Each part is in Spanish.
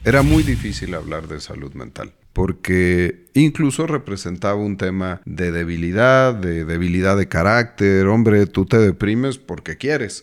era muy difícil hablar de salud mental, porque incluso representaba un tema de debilidad de carácter. Hombre, tú te deprimes porque quieres.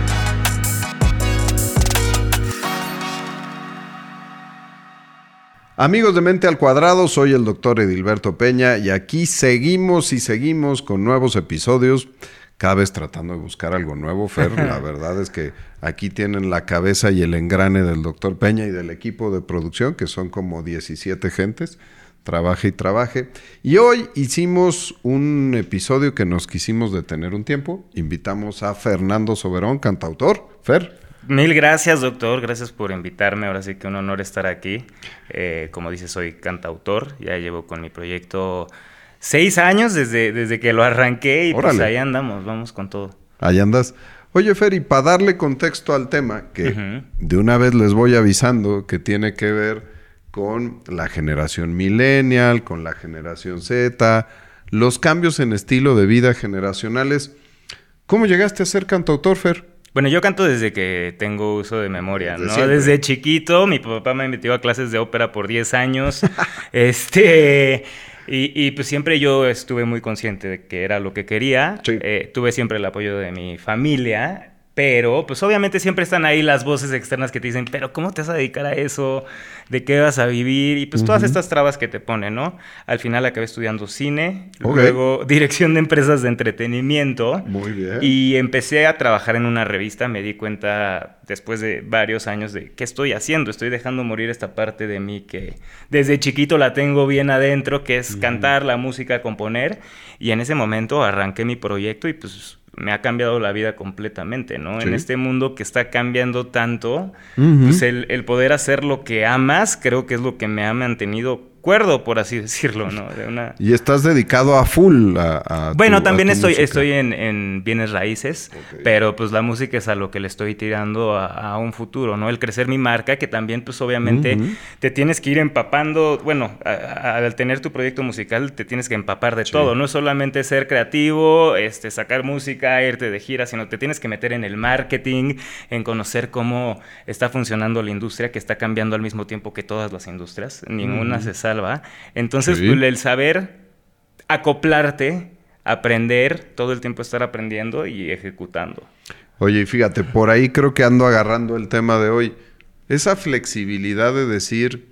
Amigos de Mente al Cuadrado, soy el doctor Edilberto Peña y aquí seguimos con nuevos episodios, cada vez tratando de buscar algo nuevo, Fer. La verdad es que aquí tienen la cabeza y el engrane del doctor Peña y del equipo de producción, que son como 17 gentes, trabaje. Y hoy hicimos un episodio que nos quisimos detener un tiempo. Invitamos a Fernando Soberón, cantautor. Fer. Mil gracias, doctor. Gracias por invitarme. Ahora sí que un honor estar aquí. Como dice, soy cantautor. Ya llevo con mi proyecto 6 años desde que lo arranqué y órale, pues ahí andamos. Vamos con todo. Ahí andas. Oye, Fer, y para darle contexto al tema, que de una vez les voy avisando que tiene que ver con la generación millennial, con la generación Z, los cambios en estilo de vida generacionales. ¿Cómo llegaste a ser cantautor, Fer? Bueno, yo canto desde que tengo uso de memoria, ¿no? Desde chiquito, mi papá me metió a clases de ópera por 10 años. Y pues siempre yo estuve muy consciente de que era lo que quería. Sí. Tuve siempre el apoyo de mi familia, pero pues obviamente siempre están ahí las voces externas que te dicen, pero ¿cómo te vas a dedicar a eso? ¿De qué vas a vivir? Y pues todas estas trabas que te ponen, ¿no? Al final acabé estudiando cine, luego dirección de empresas de entretenimiento. Muy bien. Y empecé a trabajar en una revista. Me di cuenta después de varios años de qué estoy haciendo. Estoy dejando morir esta parte de mí que desde chiquito la tengo bien adentro, que es cantar, la música, componer. Y en ese momento arranqué mi proyecto y pues me ha cambiado la vida completamente, ¿no? Sí. En este mundo que está cambiando tanto, pues el poder hacer lo que amas, creo que es lo que me ha mantenido cuerdo, por así decirlo, ¿no? Y estás dedicado a full a bueno, también estoy en bienes raíces, pero pues la música es a lo que le estoy tirando a un futuro, ¿no? El crecer mi marca, que también pues obviamente te tienes que ir empapando. Bueno, al tener tu proyecto musical te tienes que empapar de todo, no es solamente ser creativo, sacar música, irte de gira, sino te tienes que meter en el marketing, en conocer cómo está funcionando la industria, que está cambiando al mismo tiempo que todas las industrias, ninguna se salva. Entonces, pues, el saber acoplarte, aprender, todo el tiempo estar aprendiendo y ejecutando. Oye, y fíjate, por ahí creo que ando agarrando el tema de hoy. Esa flexibilidad de decir,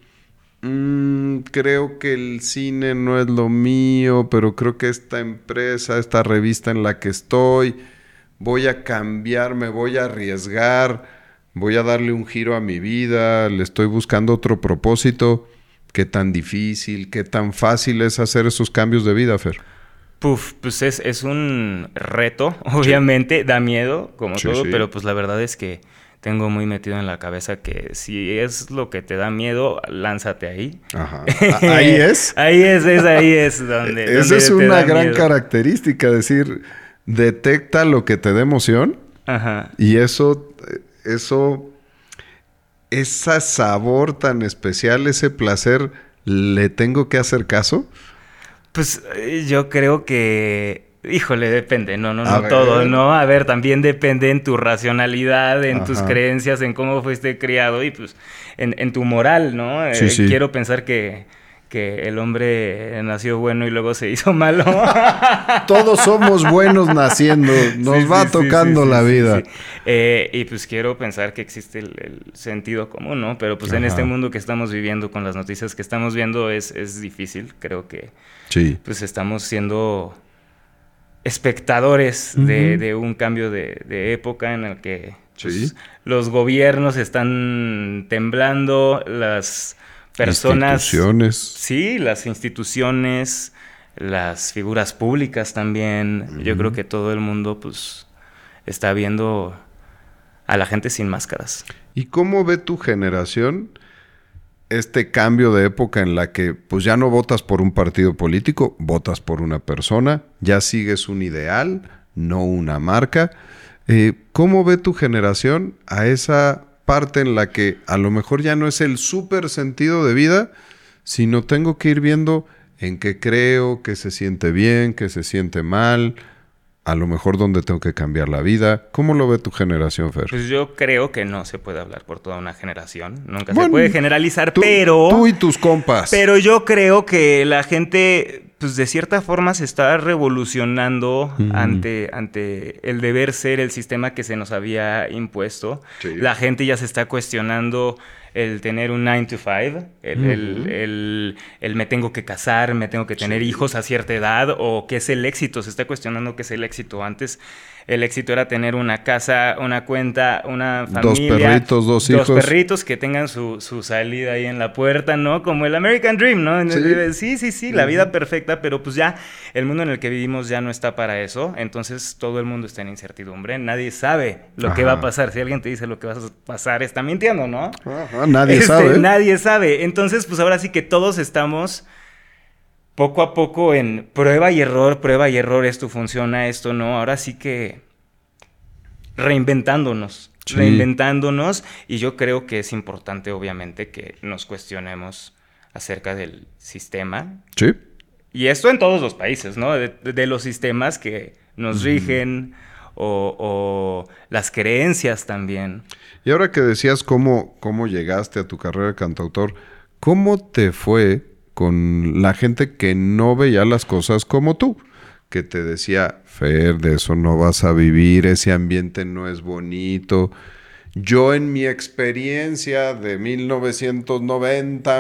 creo que el cine no es lo mío, pero creo que esta empresa, esta revista en la que estoy, voy a cambiar, me voy a arriesgar, voy a darle un giro a mi vida, le estoy buscando otro propósito. ¿Qué tan difícil, qué tan fácil es hacer esos cambios de vida, Fer? Pues es un reto, obviamente, da miedo, como todo, pero pues la verdad es que tengo muy metido en la cabeza que si es lo que te da miedo, lánzate ahí. Ajá. ¿Ahí es? ahí es donde esa es una gran característica, decir, detecta lo que te da emoción. Ajá. Y ese sabor tan especial, ese placer, ¿le tengo que hacer caso? Pues yo creo que, híjole, depende, no todo, ¿no? A ver, también depende en tu racionalidad, en tus creencias, en cómo fuiste criado y pues en tu moral, ¿no? Quiero pensar que el hombre nació bueno y luego se hizo malo. Todos somos buenos naciendo, nos va tocando la vida. Y pues quiero pensar que existe el sentido común, ¿no? Pero pues en este mundo que estamos viviendo, con las noticias que estamos viendo, es difícil. Creo que pues estamos siendo espectadores de un cambio de época en el que pues, los gobiernos están temblando, las personas, las instituciones, las figuras públicas también. Yo creo que todo el mundo pues está viendo a la gente sin máscaras. ¿Y cómo ve tu generación este cambio de época en la que pues ya no votas por un partido político, votas por una persona, ya sigues un ideal, no una marca? ¿Cómo ve tu generación a esa parte en la que a lo mejor ya no es el súper sentido de vida, sino tengo que ir viendo en qué creo, qué se siente bien, qué se siente mal? a lo mejor donde tengo que cambiar la vida. ¿Cómo lo ve tu generación, Fer? Pues yo creo que no se puede hablar por toda una generación. Nunca se puede generalizar, pero... Tú y tus compas. Pero yo creo que la gente, pues de cierta forma se está revolucionando ante el deber ser, el sistema que se nos había impuesto. Sí. La gente ya se está cuestionando el tener un 9 to 5, el me tengo que casar, me tengo que tener hijos a cierta edad, o qué es el éxito. Se está cuestionando qué es el éxito. Antes el éxito era tener una casa, una cuenta, una familia. 2 perritos, 2 hijos. 2 perritos que tengan su salida ahí en la puerta, ¿no? Como el American Dream, ¿no? Sí, la vida perfecta, pero pues ya el mundo en el que vivimos ya no está para eso. Entonces todo el mundo está en incertidumbre. Nadie sabe lo que va a pasar. Si alguien te dice lo que va a pasar, está mintiendo, ¿no? Nadie sabe. Nadie sabe. Entonces, pues ahora sí que todos estamos poco a poco en prueba y error, esto funciona, esto no. Ahora sí que reinventándonos, y yo creo que es importante, obviamente, que nos cuestionemos acerca del sistema. Sí. Y esto en todos los países, ¿no? De los sistemas que nos rigen o las creencias también. Y ahora que decías cómo llegaste a tu carrera de cantautor, ¿cómo te fue con la gente que no veía las cosas como tú? Que te decía, Fer, de eso no vas a vivir, ese ambiente no es bonito. Yo en mi experiencia de 1990,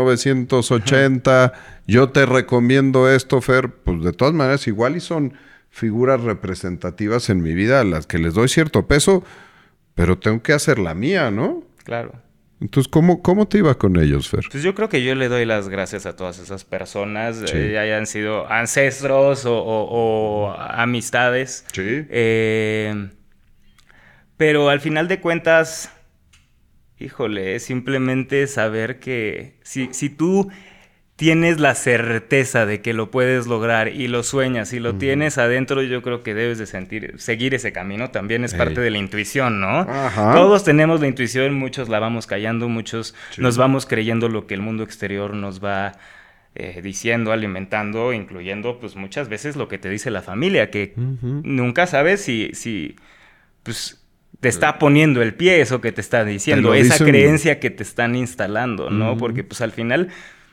1980, yo te recomiendo esto, Fer. Pues de todas maneras, igual y son figuras representativas en mi vida a las que les doy cierto peso, pero tengo que hacer la mía, ¿no? Claro. Entonces, ¿cómo te iba con ellos, Fer? Pues yo creo que yo le doy las gracias a todas esas personas, ya hayan sido ancestros o amistades. Sí. Pero al final de cuentas, híjole, es simplemente saber que si tú tienes la certeza de que lo puedes lograr y lo sueñas y lo tienes adentro, yo creo que debes de seguir ese camino. También es parte de la intuición, ¿no? Ajá. Todos tenemos la intuición, muchos la vamos callando, muchos nos vamos creyendo lo que el mundo exterior nos va diciendo, alimentando, incluyendo pues muchas veces lo que te dice la familia, que nunca sabes si pues te está poniendo el pie eso que te está diciendo, esa creencia que te están instalando, ¿no? Porque pues al final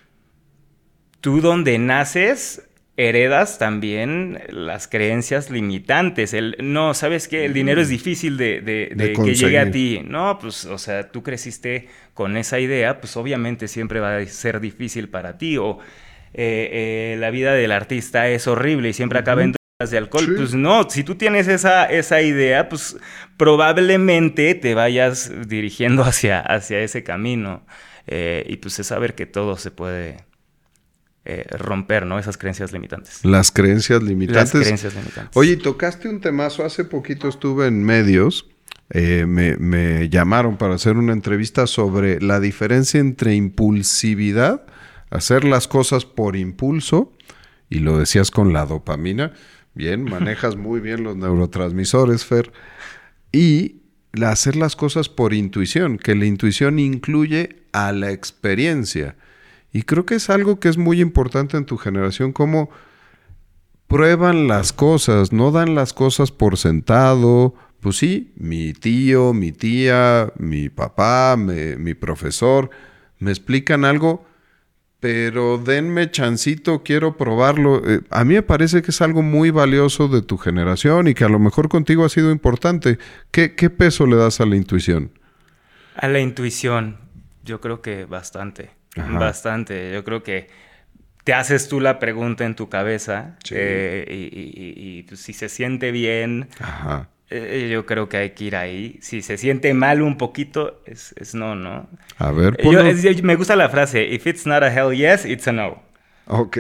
tú donde naces heredas también las creencias limitantes. No, ¿sabes qué? El dinero es difícil de que llegue a ti. No, pues, o sea, tú creciste con esa idea, pues obviamente siempre va a ser difícil para ti. O la vida del artista es horrible y siempre acaba en drogas y alcohol. Sí. Pues no, si tú tienes esa idea, pues probablemente te vayas dirigiendo hacia ese camino. Y pues es saber que todo se puede romper, ¿no? Esas creencias limitantes. Las creencias limitantes. Las creencias limitantes. Oye, tocaste un temazo. Hace poquito estuve en medios. Me llamaron para hacer una entrevista sobre la diferencia entre impulsividad, hacer las cosas por impulso, y lo decías con la dopamina. Bien, manejas muy bien los neurotransmisores, Fer. Y hacer las cosas por intuición, que la intuición incluye a la experiencia. Y creo que es algo que es muy importante en tu generación, cómo prueban las cosas, no dan las cosas por sentado. Pues sí, mi tío, mi tía, mi papá, mi profesor, me explican algo, pero denme chancito, quiero probarlo. A mí me parece que es algo muy valioso de tu generación y que a lo mejor contigo ha sido importante. ¿Qué peso le das a la intuición? A la intuición, yo creo que bastante. Ajá. Bastante. Yo creo que te haces tú la pregunta en tu cabeza y pues, si se siente bien, yo creo que hay que ir ahí. Si se siente mal un poquito, es no. A ver, me gusta la frase, if it's not a hell yes, it's a no. Ok.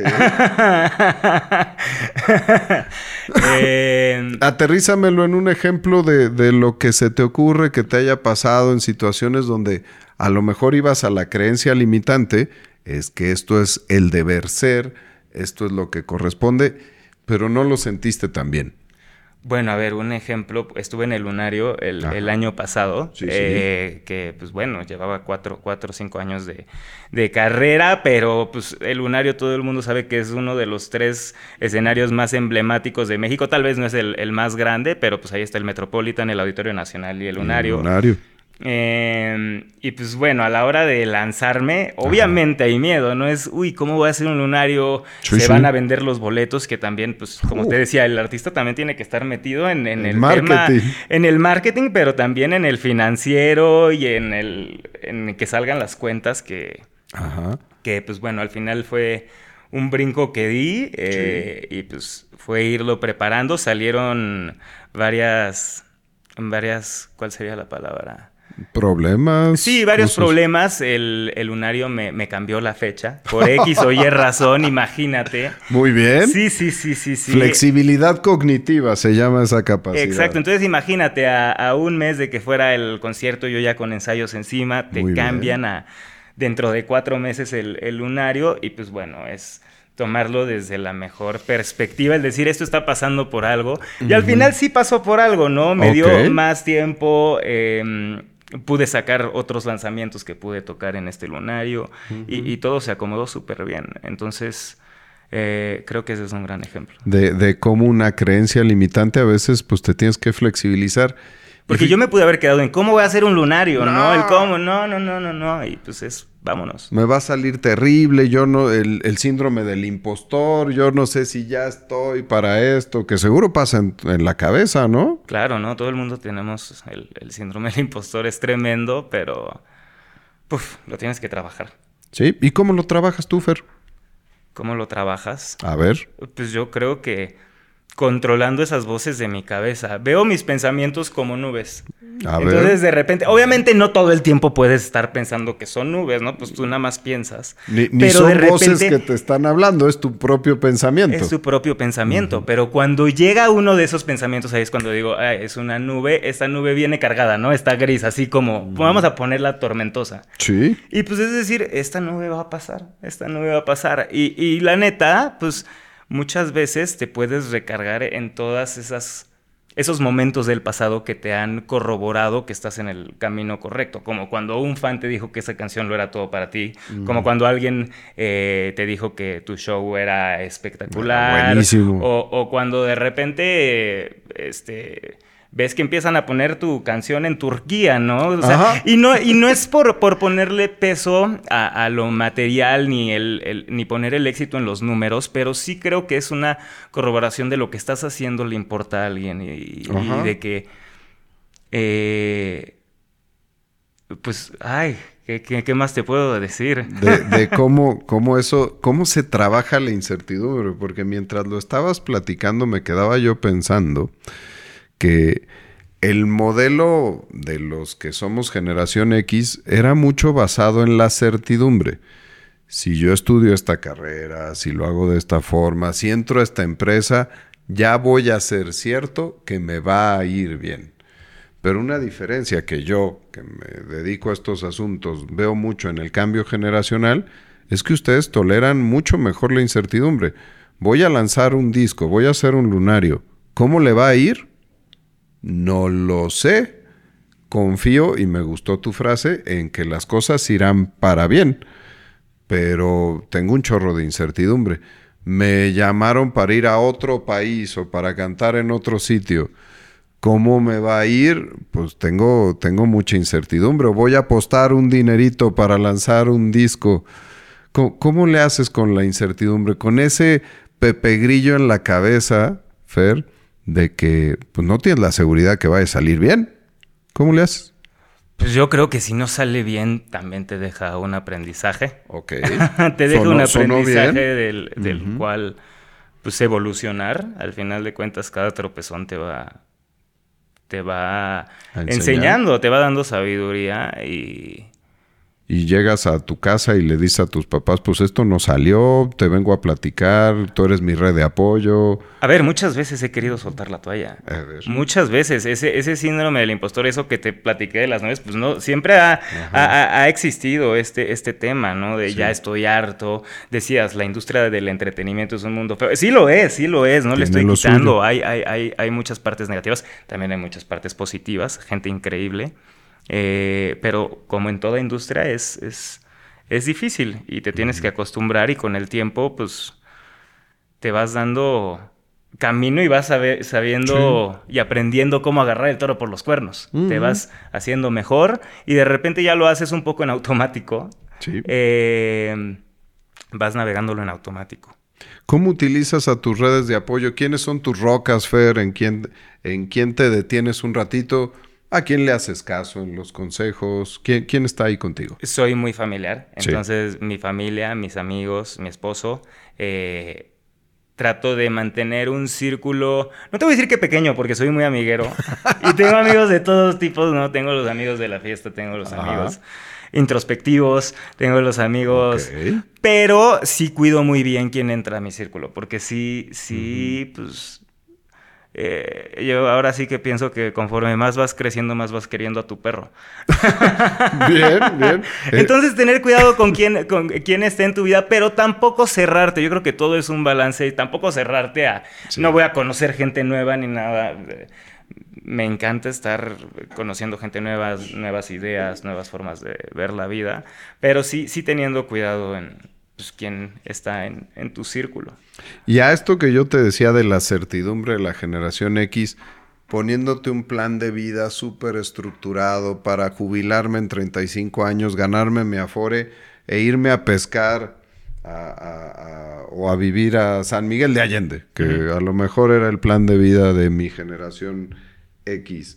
Aterrízamelo en un ejemplo de lo que se te ocurre que te haya pasado en situaciones donde a lo mejor ibas a la creencia limitante, es que esto es el deber ser, esto es lo que corresponde, pero no lo sentiste tan bien. Bueno, a ver, un ejemplo, estuve en el Lunario el año pasado, Sí, que pues bueno, llevaba 4 o 5 años de carrera, pero pues el Lunario todo el mundo sabe que es uno de los 3 escenarios más emblemáticos de México, tal vez no es el más grande, pero pues ahí está el Metropolitan, el Auditorio Nacional y el Y el Lunario. Lunario. Y pues bueno, a la hora de lanzarme, obviamente hay miedo, ¿no? Es, uy, ¿cómo voy a hacer un lunario? Sí, Se sí. van a vender los boletos, que también, pues, como te decía, el artista también tiene que estar metido en el tema, marketing. en el marketing, pero también en el financiero y en que salgan las cuentas Ajá. que pues bueno, al final fue un brinco que di y pues fue irlo preparando, salieron ¿cuál sería la palabra? Problemas. Sí, varios cosas. problemas. El Lunario me cambió la fecha. Por X o Y razón, imagínate. Muy bien. Sí. Flexibilidad cognitiva se llama esa capacidad. Exacto. Entonces imagínate a un mes de que fuera el concierto, yo ya con ensayos encima, te Muy cambian bien. a dentro de 4 meses el Lunario y pues bueno, es tomarlo desde la mejor perspectiva, el decir esto está pasando por algo. Y al final sí pasó por algo, ¿no? Me dio Ok. más tiempo, pude sacar otros lanzamientos que pude tocar en este Lunario y todo se acomodó súper bien. Entonces, creo que ese es un gran ejemplo. De cómo una creencia limitante a veces pues te tienes que flexibilizar. Porque yo me pude haber quedado en cómo voy a hacer un Lunario, ¿no? El No. cómo, no. Y pues vámonos. Me va a salir terrible, yo no, el síndrome del impostor, yo no sé si ya estoy para esto, que seguro pasa en la cabeza, ¿no? Claro, ¿no? Todo el mundo tenemos el síndrome del impostor, es tremendo, pero lo tienes que trabajar. Sí. ¿Y cómo lo trabajas tú, Fer? ¿Cómo lo trabajas? A ver. Pues yo creo que controlando esas voces de mi cabeza. Veo mis pensamientos como nubes. A Entonces, ver. de repente, obviamente no todo el tiempo puedes estar pensando que son nubes, ¿no? Pues tú nada más piensas. Ni Pero son de repente, voces que te están hablando, es tu propio pensamiento. es tu propio pensamiento, pero cuando llega uno de esos pensamientos, ahí es cuando digo, ay, es una nube, esta nube viene cargada, ¿no? Está gris, así como, vamos a ponerla tormentosa. Sí. Y pues es decir, esta nube va a pasar. Y la neta, pues muchas veces te puedes recargar en todas esos momentos del pasado que te han corroborado que estás en el camino correcto, como cuando un fan te dijo que esa canción lo era todo para ti, como cuando alguien te dijo que tu show era espectacular, buenísimo. o cuando de repente ves que empiezan a poner tu canción en Turquía, ¿no? O sea, Ajá. y no es por ponerle peso a lo material ni poner el éxito en los números, pero sí creo que es una corroboración de lo que estás haciendo le importa a alguien y de que, pues, ay, ¿qué más te puedo decir? De cómo eso, cómo se trabaja la incertidumbre, porque mientras lo estabas platicando me quedaba yo pensando que el modelo de los que somos generación X era mucho basado en la certidumbre. Si yo estudio esta carrera, si lo hago de esta forma, si entro a esta empresa, ya voy a ser cierto que me va a ir bien. Pero una diferencia que yo, que me dedico a estos asuntos, veo mucho en el cambio generacional, es que ustedes toleran mucho mejor la incertidumbre. Voy a lanzar un disco, voy a hacer un lunario. ¿Cómo le va a ir? No lo sé. Confío, y me gustó tu frase, en que las cosas irán para bien. Pero tengo un chorro de incertidumbre. Me llamaron para ir a otro país o para cantar en otro sitio. ¿Cómo me va a ir? Pues tengo mucha incertidumbre. Voy a apostar un dinerito para lanzar un disco. ¿Cómo le haces con la incertidumbre? Con ese Pepe Grillo en la cabeza, Fer, de que pues, no tienes la seguridad que vaya a salir bien. ¿Cómo le haces? Pues yo creo que si no sale bien, también te deja un aprendizaje. Ok. Te deja un aprendizaje bien. del cual pues evolucionar. Al final de cuentas, cada tropezón te va enseñando, te va dando sabiduría y y llegas a tu casa y le dices a tus papás, pues esto no salió, te vengo a platicar, tú eres mi red de apoyo. A ver, muchas veces he querido soltar la toalla. A ver. Muchas veces. Ese síndrome del impostor, eso que te platiqué de las novias, pues no, siempre ha existido este tema, ¿no? De ya estoy harto. Decías, la industria del entretenimiento es un mundo feo. Sí lo es, no le estoy quitando. Hay muchas partes negativas, también hay muchas partes positivas, gente increíble. Pero como en toda industria es difícil y te tienes que acostumbrar, y con el tiempo pues te vas dando camino y vas sabiendo y aprendiendo cómo agarrar el toro por los cuernos. Te vas haciendo mejor y de repente ya lo haces un poco en automático. Sí. Vas navegándolo en automático. ¿Cómo utilizas a tus redes de apoyo? ¿Quiénes son tus rocas, Fer? ¿En quién te detienes un ratito? ¿A quién le haces caso en los consejos? ¿Quién está ahí contigo? Soy muy familiar. Entonces, mi familia, mis amigos, mi esposo, trato de mantener un círculo, no te voy a decir que pequeño, porque soy muy amiguero. Y tengo amigos de todos tipos, ¿no? Tengo los amigos de la fiesta, tengo los amigos introspectivos, tengo los amigos... Okay. Pero sí cuido muy bien quién entra a mi círculo, porque sí, pues... yo ahora sí que pienso que conforme más vas creciendo, más vas queriendo a tu perro. Bien. Entonces, tener cuidado con quién esté en tu vida, pero tampoco cerrarte. Yo creo que todo es un balance y tampoco cerrarte a... Sí. No voy a conocer gente nueva ni nada. Me encanta estar conociendo gente nueva, nuevas ideas, nuevas formas de ver la vida, pero sí teniendo cuidado en... pues, quién está en tu círculo. Y a esto que yo te decía de la certidumbre de la generación X, poniéndote un plan de vida súper estructurado para jubilarme en 35 años, ganarme mi Afore e irme a pescar o a vivir a San Miguel de Allende, que a lo mejor era el plan de vida de mi generación X.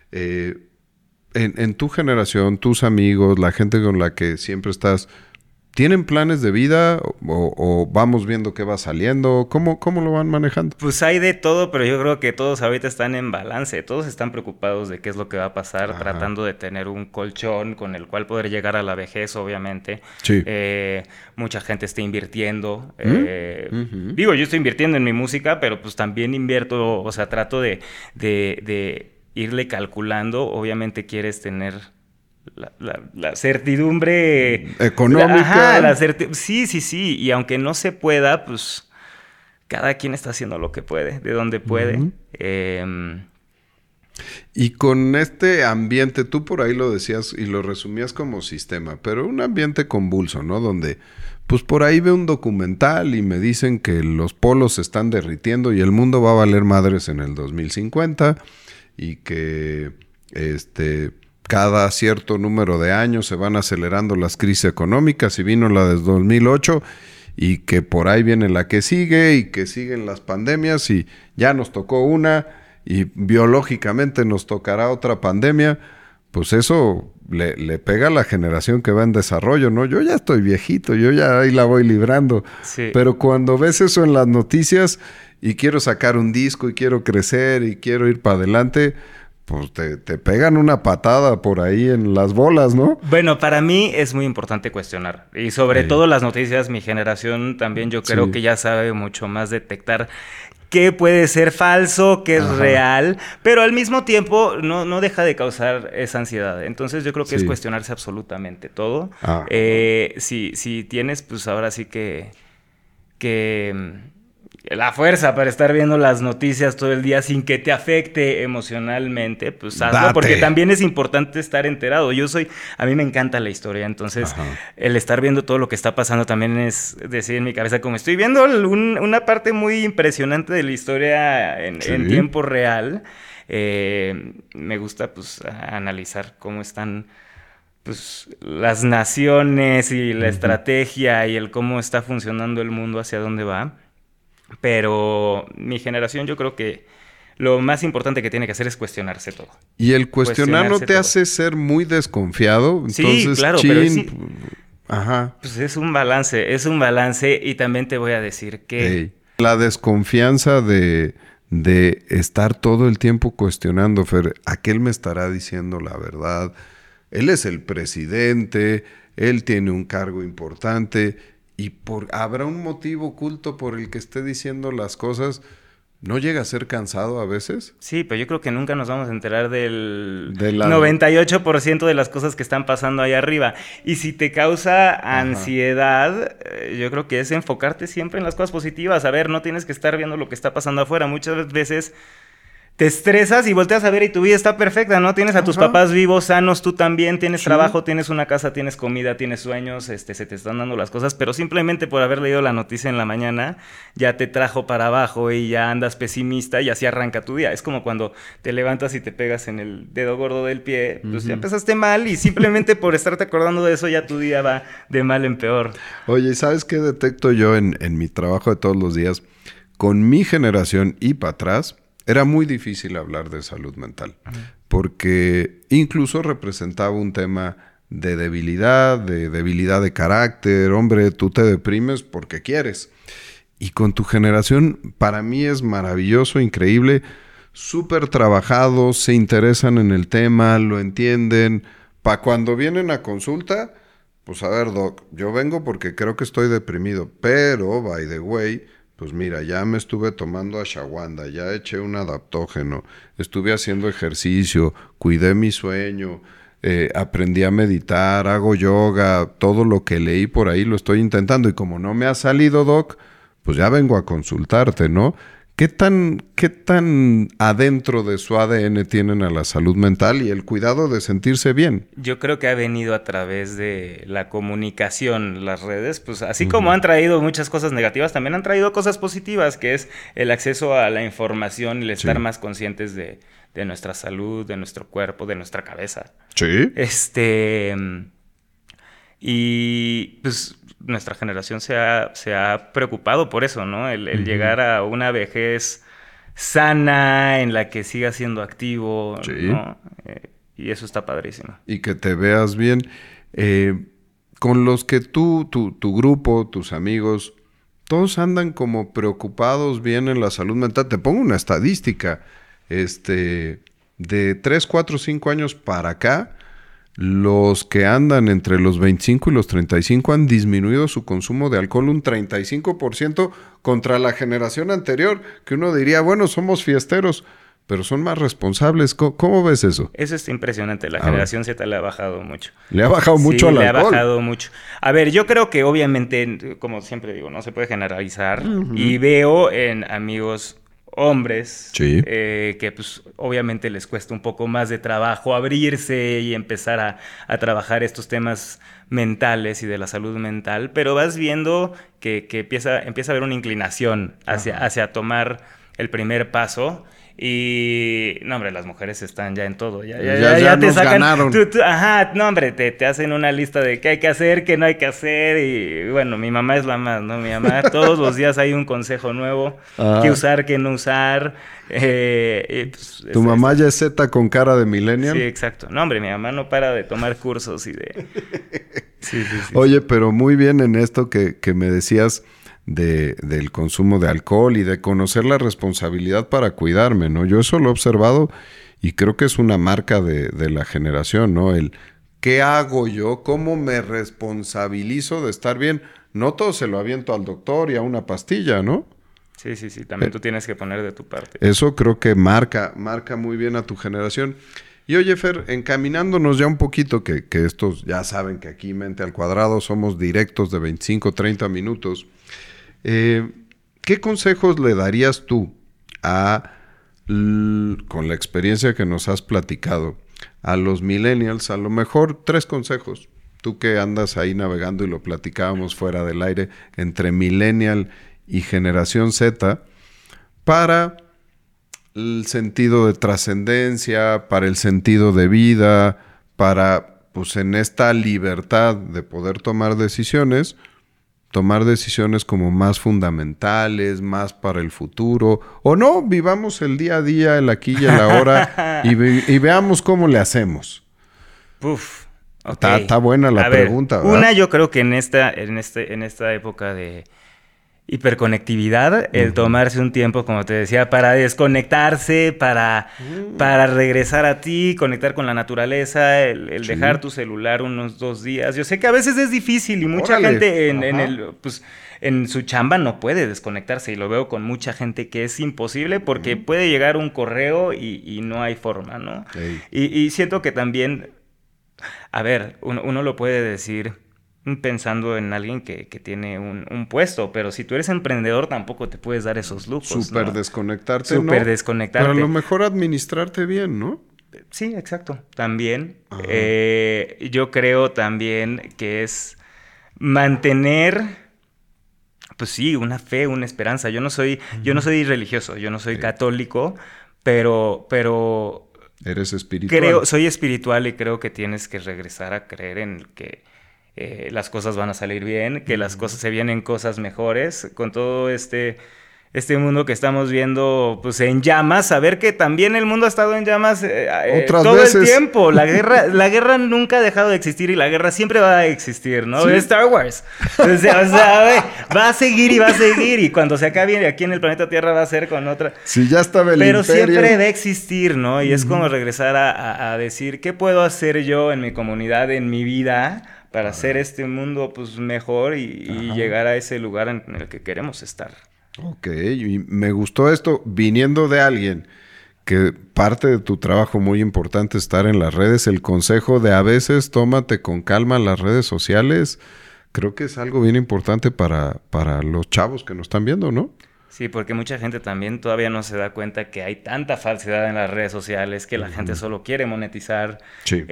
En tu generación, tus amigos, la gente con la que siempre estás... ¿Tienen planes de vida o vamos viendo qué va saliendo? ¿Cómo lo van manejando? Pues hay de todo, pero yo creo que todos ahorita están en balance. Todos están preocupados de qué es lo que va a pasar, tratando de tener un colchón con el cual poder llegar a la vejez, obviamente. Sí. Mucha gente está invirtiendo. Digo, yo estoy invirtiendo en mi música, pero pues también invierto, o sea, trato de irle calculando. Obviamente quieres tener... La certidumbre económica. Sí. Y aunque no se pueda, pues cada quien está haciendo lo que puede, de donde puede. Y con este ambiente, tú por ahí lo decías y lo resumías como sistema, pero un ambiente convulso, ¿no? Donde, pues por ahí veo un documental y me dicen que los polos se están derritiendo y el mundo va a valer madres en el 2050 y que cada cierto número de años se van acelerando las crisis económicas y vino la de 2008 y que por ahí viene la que sigue y que siguen las pandemias y ya nos tocó una y biológicamente nos tocará otra pandemia, pues eso le pega a la generación que va en desarrollo, ¿no? Yo ya estoy viejito, yo ya ahí la voy librando, sí. Pero cuando ves eso en las noticias y quiero sacar un disco y quiero crecer y quiero ir para adelante... pues te pegan una patada por ahí en las bolas, ¿no? Bueno, para mí es muy importante cuestionar. Y sobre todo las noticias, mi generación también yo creo que ya sabe mucho más detectar qué puede ser falso, qué es real, pero al mismo tiempo no deja de causar esa ansiedad. Entonces yo creo que es cuestionarse absolutamente todo. Si tienes, pues ahora sí que la fuerza para estar viendo las noticias todo el día sin que te afecte emocionalmente, pues hazlo, porque también es importante estar enterado. A mí me encanta la historia, entonces el estar viendo todo lo que está pasando también es decir en mi cabeza, como estoy viendo una parte muy impresionante de la historia en tiempo real, me gusta pues analizar cómo están pues las naciones y la estrategia y el cómo está funcionando el mundo, hacia dónde va. Pero mi generación yo creo que lo más importante que tiene que hacer es cuestionarse todo. ¿Y el cuestionar no te hace ser muy desconfiado? Entonces, sí, claro, pero pues es un balance y también te voy a decir que... La desconfianza de estar todo el tiempo cuestionando, Fer, aquel me estará diciendo la verdad, él es el presidente, él tiene un cargo importante y habrá un motivo oculto por el que esté diciendo las cosas. ¿No llega a ser cansado a veces? Sí, pero yo creo que nunca nos vamos a enterar del 98% de las cosas que están pasando ahí arriba. Y si te causa ansiedad, yo creo que es enfocarte siempre en las cosas positivas. A ver, no tienes que estar viendo lo que está pasando afuera. Muchas veces te estresas y volteas a ver y tu vida está perfecta, ¿no? Tienes a tus papás vivos, sanos, tú también, tienes trabajo, tienes una casa, tienes comida, tienes sueños, se te están dando las cosas, pero simplemente por haber leído la noticia en la mañana ya te trajo para abajo y ya andas pesimista y así arranca tu día. Es como cuando te levantas y te pegas en el dedo gordo del pie, pues ya empezaste mal y simplemente por estarte acordando de eso ya tu día va de mal en peor. Oye, ¿sabes qué detecto yo en mi trabajo de todos los días? Con mi generación y para atrás, era muy difícil hablar de salud mental, porque incluso representaba un tema de debilidad de carácter. Hombre, tú te deprimes porque quieres. Y con tu generación, para mí es maravilloso, increíble, súper trabajados, se interesan en el tema, lo entienden. Para cuando vienen a consulta, pues a ver, doc, yo vengo porque creo que estoy deprimido, pero, by the way, pues mira, ya me estuve tomando ashwagandha, ya eché un adaptógeno, estuve haciendo ejercicio, cuidé mi sueño, aprendí a meditar, hago yoga, todo lo que leí por ahí lo estoy intentando. Y como no me ha salido, doc, pues ya vengo a consultarte, ¿no? ¿Qué tan adentro de su ADN tienen a la salud mental y el cuidado de sentirse bien? Yo creo que ha venido a través de la comunicación, las redes, pues así como han traído muchas cosas negativas, también han traído cosas positivas, que es el acceso a la información, el estar más conscientes de nuestra salud, de nuestro cuerpo, de nuestra cabeza. Sí. Y pues nuestra generación se ha preocupado por eso, ¿no? El llegar a una vejez sana, en la que sigas siendo activo, ¿no? Y eso está padrísimo. Y que te veas bien. Con los que tu grupo, tus amigos, todos andan como preocupados bien en la salud mental. Te pongo una estadística. De 3, 4, 5 años para acá, los que andan entre los 25 y los 35 han disminuido su consumo de alcohol un 35% contra la generación anterior, que uno diría, bueno, somos fiesteros, pero son más responsables. ¿Cómo ves eso? Eso es impresionante. La generación Z le ha bajado mucho. Le ha bajado mucho al alcohol. Le ha bajado mucho. A ver, yo creo que obviamente, como siempre digo, no se puede generalizar. Y veo en amigos hombres que pues obviamente les cuesta un poco más de trabajo abrirse y empezar a trabajar estos temas mentales y de la salud mental, pero vas viendo que empieza a haber una inclinación hacia tomar el primer paso. Y no, hombre, las mujeres están ya en todo. Ya te nos sacan, ganaron. No, hombre, te hacen una lista de qué hay que hacer, qué no hay que hacer. Y bueno, mi mamá es la más, ¿no? Mi mamá, todos los días hay un consejo nuevo. Qué usar, qué no usar. Pues, ¿Tu mamá ya es Z con cara de millennial? Sí, exacto. No, hombre, mi mamá no para de tomar cursos y de... Sí. Oye, pero muy bien en esto que me decías del consumo de alcohol y de conocer la responsabilidad para cuidarme, ¿no? Yo eso lo he observado y creo que es una marca de la generación, ¿no? El ¿qué hago yo? ¿Cómo me responsabilizo de estar bien? No todo se lo aviento al doctor y a una pastilla, ¿no? Sí. También tú tienes que poner de tu parte. Eso creo que marca muy bien a tu generación. Y oye, Fer, encaminándonos ya un poquito, que estos ya saben que aquí Mente al Cuadrado somos directos de 25, 30 minutos. ¿Qué consejos le darías tú con la experiencia que nos has platicado, a los millennials? A lo mejor 3 consejos. Tú que andas ahí navegando y lo platicábamos fuera del aire, entre millennial y generación Z, para el sentido de trascendencia, para el sentido de vida, para, pues en esta libertad de poder tomar decisiones como más fundamentales, más para el futuro, o no, vivamos el día a día, el aquí y el ahora, y veamos cómo le hacemos. Puf, okay. Está buena la pregunta, ¿verdad? Una, yo creo que en esta época de hiperconectividad, el tomarse un tiempo, como te decía, para desconectarse, para regresar a ti, conectar con la naturaleza, el dejar tu celular unos 2 días. Yo sé que a veces es difícil y mucha gente en su chamba no puede desconectarse, y lo veo con mucha gente que es imposible porque puede llegar un correo y no hay forma, ¿no? Y siento que también, a ver, uno lo puede decir pensando en alguien que tiene un puesto, pero si tú eres emprendedor tampoco te puedes dar esos lujos, Súper ¿no? desconectarte, Súper ¿no? desconectarte. Pero a lo mejor administrarte bien, ¿no? Sí, exacto. También. Yo creo también que es mantener, pues sí, una fe, una esperanza. Yo no soy religioso, yo no soy católico, pero eres espiritual. soy espiritual y creo que tienes que regresar a creer en que las cosas van a salir bien, que las cosas se vienen cosas mejores con todo este mundo que estamos viendo pues en llamas, saber que también el mundo ha estado en llamas todo veces. El tiempo. La guerra nunca ha dejado de existir y la guerra siempre va a existir, ¿no? ¿Sí? Star Wars. O sea, va a seguir y cuando se acabe aquí en el planeta Tierra va a ser con otra. Sí, ya estaba el Pero imperio. siempre va a existir, ¿no? Y es como regresar a decir, ¿qué puedo hacer yo en mi comunidad, en mi vida, para hacer este mundo pues mejor y llegar a ese lugar en el que queremos estar? Ok, y me gustó esto viniendo de alguien que parte de tu trabajo muy importante es estar en las redes, el consejo de a veces tómate con calma las redes sociales, creo que es algo bien importante para los chavos que nos están viendo, ¿no? Sí, porque mucha gente también todavía no se da cuenta que hay tanta falsedad en las redes sociales, que la gente solo quiere monetizar. Sí.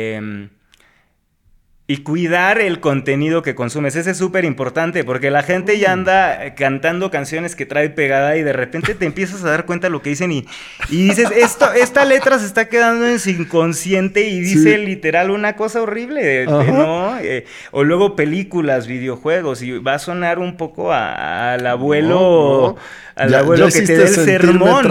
Y cuidar el contenido que consumes. Ese es súper importante porque la gente ya anda cantando canciones que trae pegada y de repente te empiezas a dar cuenta de lo que dicen y dices, esta letra se está quedando en su inconsciente y dice literal una cosa horrible, ¿no? O luego películas, videojuegos y va a sonar un poco al abuelo... Al abuelo que te dé el sermón,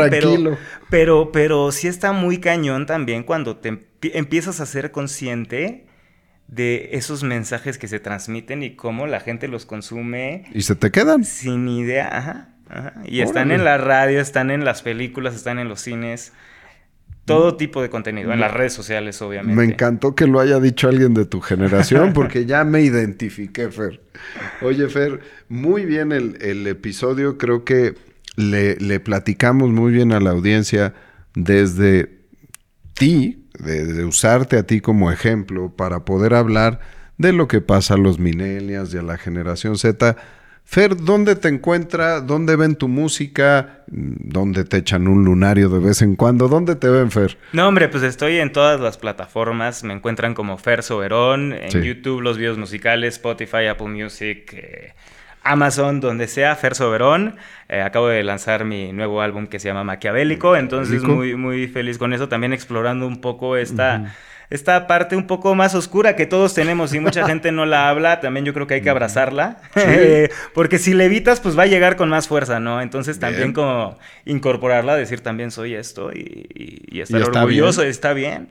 pero sí está muy cañón también cuando te empiezas a ser consciente de esos mensajes que se transmiten y cómo la gente los consume. Y se te quedan. Sin idea, Y están en la radio, están en las películas, están en los cines. Todo tipo de contenido, en las redes sociales, obviamente. Me encantó que lo haya dicho alguien de tu generación, porque ya me identifiqué, Fer. Oye, Fer, muy bien el episodio. Creo que le platicamos muy bien a la audiencia desde ti, de usarte a ti como ejemplo para poder hablar de lo que pasa a los millennials y a la generación Z. Fer, ¿dónde te encuentra? ¿Dónde ven tu música? ¿Dónde te echan un lunario de vez en cuando? ¿Dónde te ven, Fer? No, hombre, pues estoy en todas las plataformas. Me encuentran como Fer Soberón. En YouTube, los videos musicales, Spotify, Apple Music, Amazon, donde sea, Fer Soberón. Acabo de lanzar mi nuevo álbum que se llama Maquiavélico. Entonces, muy, muy feliz con eso. También explorando un poco esta parte un poco más oscura que todos tenemos y mucha gente no la habla, también yo creo que hay que abrazarla, porque si la evitas, pues va a llegar con más fuerza, ¿no? Entonces también como incorporarla, decir también soy esto y estar orgulloso, está bien.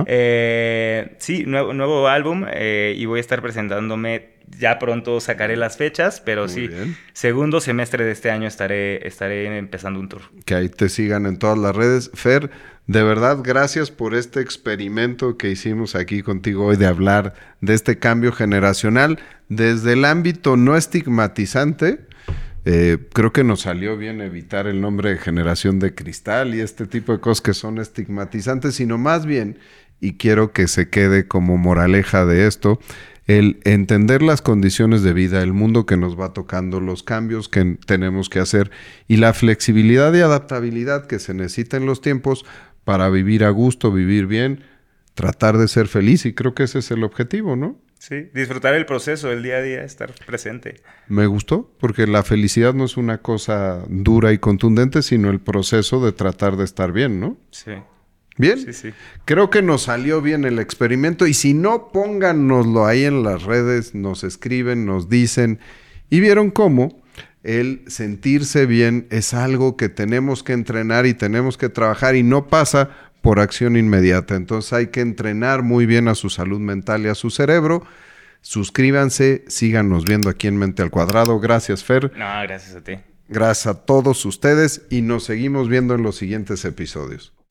Sí, nuevo álbum y voy a estar presentándome, ya pronto sacaré las fechas, pero muy bien. Segundo semestre de este año estaré empezando un tour. Que ahí te sigan en todas las redes. Fer, de verdad, gracias por este experimento que hicimos aquí contigo hoy de hablar de este cambio generacional desde el ámbito no estigmatizante. Creo que nos salió bien evitar el nombre de generación de cristal y este tipo de cosas que son estigmatizantes, sino más bien, y quiero que se quede como moraleja de esto, el entender las condiciones de vida, el mundo que nos va tocando, los cambios que tenemos que hacer y la flexibilidad y adaptabilidad que se necesita en los tiempos para vivir a gusto, vivir bien, tratar de ser feliz, y creo que ese es el objetivo, ¿no? Sí, disfrutar el proceso, el día a día, estar presente. Me gustó, porque la felicidad no es una cosa dura y contundente, sino el proceso de tratar de estar bien, ¿no? Sí. ¿Bien? Sí. Creo que nos salió bien el experimento, y si no, pónganoslo ahí en las redes, nos escriben, nos dicen, y vieron cómo el sentirse bien es algo que tenemos que entrenar y tenemos que trabajar, y no pasa por acción inmediata. Entonces hay que entrenar muy bien a su salud mental y a su cerebro. Suscríbanse, síganos viendo aquí en Mente al Cuadrado. Gracias, Fer. No, gracias a ti. Gracias a todos ustedes y nos seguimos viendo en los siguientes episodios.